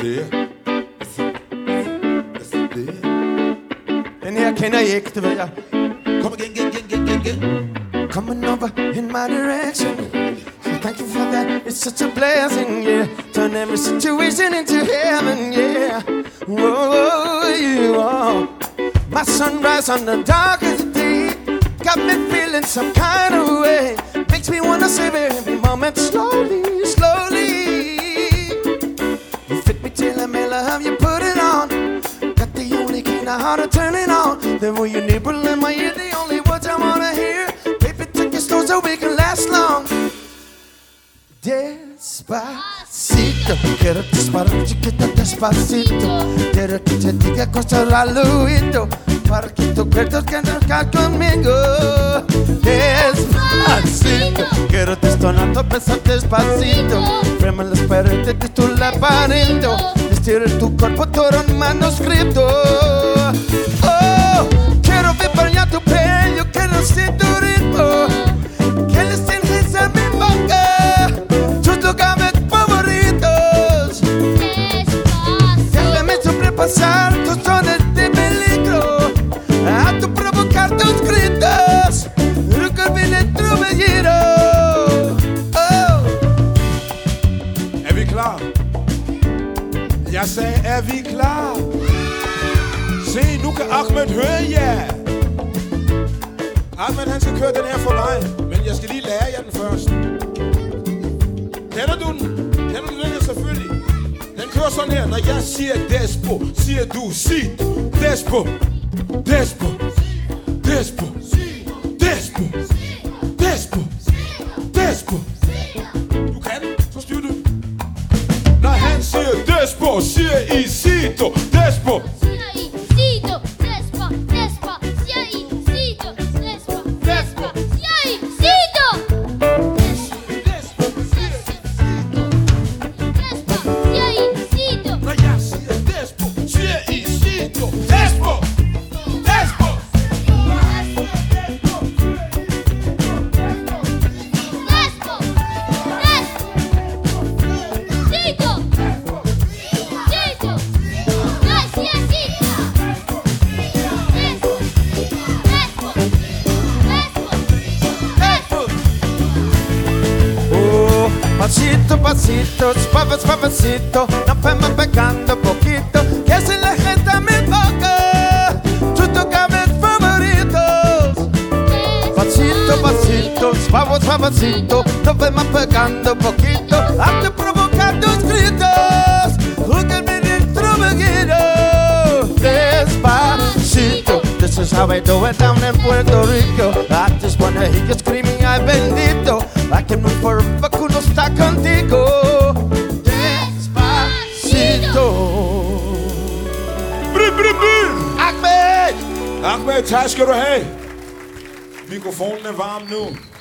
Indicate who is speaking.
Speaker 1: det?
Speaker 2: Den her kender I ikke, det ved jeg.
Speaker 1: Kom igen.
Speaker 2: Coming over in my direction. So thank you for that, it's such a blessing, yeah. Turn every situation into heaven, yeah. Whoa, you are my sunrise on the darkest day. Got me feeling some kind of way. Makes me wanna savor every moment slowly. You fit me till I may love you, put it on. Got the only key now how to turn it on. The way you nibble in my ear, the only words I wanna hear. Baby, take it slow so we can last long. Despacito, quiero que para chiquita despacito. Quiero que te diga cosas al oído, para que tú pierdas que andar conmigo. Despacito, quiero destonando, besar despacito. Frema las paredes de tu laberinto. Estira tu cuerpo todo en manuscrito. Oh, quiero vibrar tu piel, yo quiero sentir tu ritmo. Que les tienes a mi boca. Pasar tus zonas de peligro, a tu provocar tus gritos, nunca viene tu giro. Oh.
Speaker 1: Er vi klar? Jeg sagde, er vi klar? Se, nu kan Ahmed høre jer. Ahmed, han skal køre den her for mig, men jeg skal lige lære jer den først. Kender du den? Kender du den her selvfølgelig? Den kører sådan her, når jeg siger despo, siger du Cito. Despo, despo, despo, despo, despo, despo. Du kan den, så styr du. Når han siger despo, siger I Cito. Despo,
Speaker 3: siger I Cito. Despo, despo, siger I Cito. Despo, despo, siger I Cito.
Speaker 2: Pasito, pasito, suave, suavecito. Nos vamos pegando poquito. Que si la gente me toca, tus tocames favoritos. Pasito, pasito, suave, suavecito. Nos vamos pegando poquito. Hasta provocar tus gritos. Júgame dentro poquito. Despacito. This is how I do it down in Puerto Rico. I just wanna hear you screaming, ay bendito. I can move forever, no está contigo. Despacito.
Speaker 1: Ahmed! Ahmed, tak skal du have. Mikrofonen er varm nu.